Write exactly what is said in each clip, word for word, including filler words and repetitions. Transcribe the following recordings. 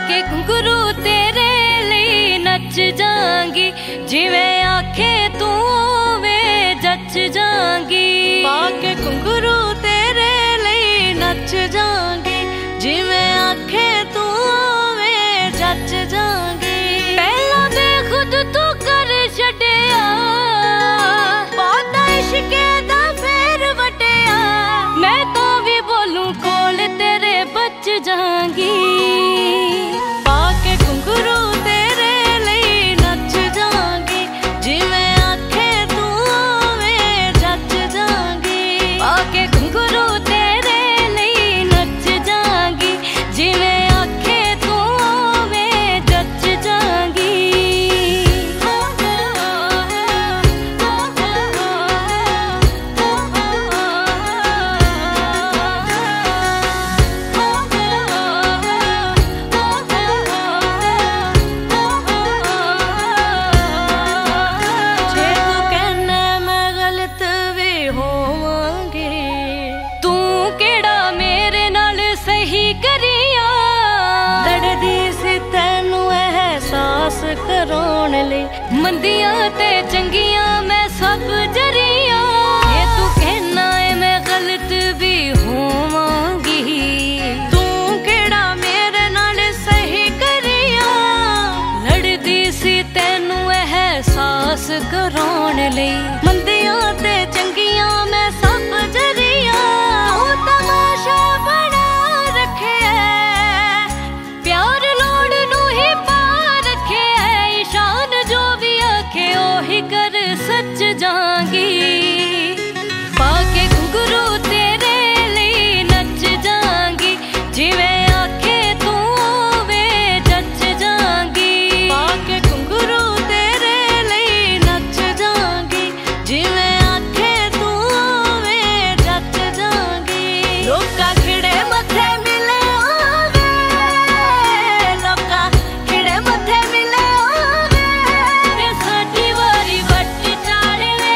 के घुंघरू तेरे लिए नच जांगी, जिवें आखे तू वे जच जांगी। पाके घुंघरू तेरे लिए नच जांगी, जिवें आखे तू वे जच जांगी। पहला बेखुद तू कर छड़िया, पाता इश्के दा फेर वटिया। मैं तो भी बोलूं कोल तेरे बच जांगी। पाके घुंघरू तेरे लिए नच जांगी, जिवें आखे तू वे जच जांगी। पाके घुंघरू तेरे लिए नच जांगी, जिवें आखे तू वे जच जांगी। कराउण लई मंदियां ते चंगियां मैं सब जरिया। ये तू कहना है मैं गलत भी होवांगी, तू केड़ा मेरे नाल सही करिया। लड़दी सी तैनू एहसास कराउण लई मंदियां ते चंगियां मैं सब जरिया। तू तमाशा बना रखे प्यार लोड़ नू ही पा रखे ईशान जो भी आखे ओही कर सच जांगी। पाके घुंघरू तेरे लिए नच जांगी, जिवें आखे तू वे जच जांगी। पाके घुंघरू तेरे लिए नच जांगी, जिवें आखे तू वे जच जांगी। लोका खिड़े मथे मिले आवे, लोका खिड़े मथे मिले आवे। ते साडी वारी वट चाड़ ले,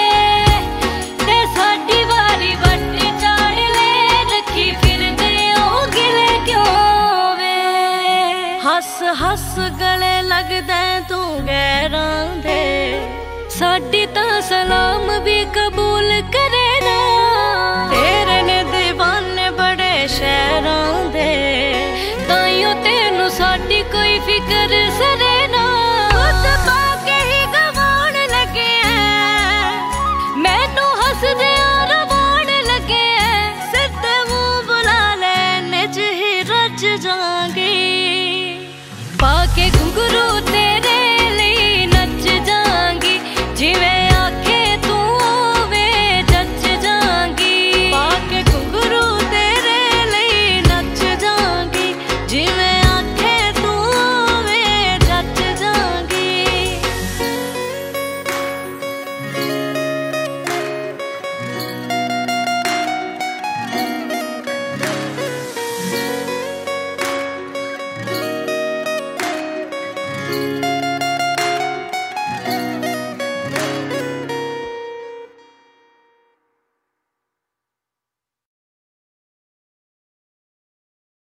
ते साडी वारी वट चाड़ ले। रखी फिरदे ओ गिले क्यों वे। हस हस गले लगदे तू गैरां दे, साडी तां सलाम भी कबूल करे ना। तेरे ने दीवाने बड़े शहरां दे, ताइयों तेनू साडी कोई फिकर सरे ना। खुद पाके ही गवाण लगे हैं, मैनू हसदे रवाण लगे सिद्धे मुंह बुला ले निज ही रज जांगी। पाके घुंघरू तेरे लिए नच जांगी, जिवें आखे तू वे जच जांगी। पाके घुंघरू तेरे लिए नच जांगी, जिवें आखे तू वे जच जांगी।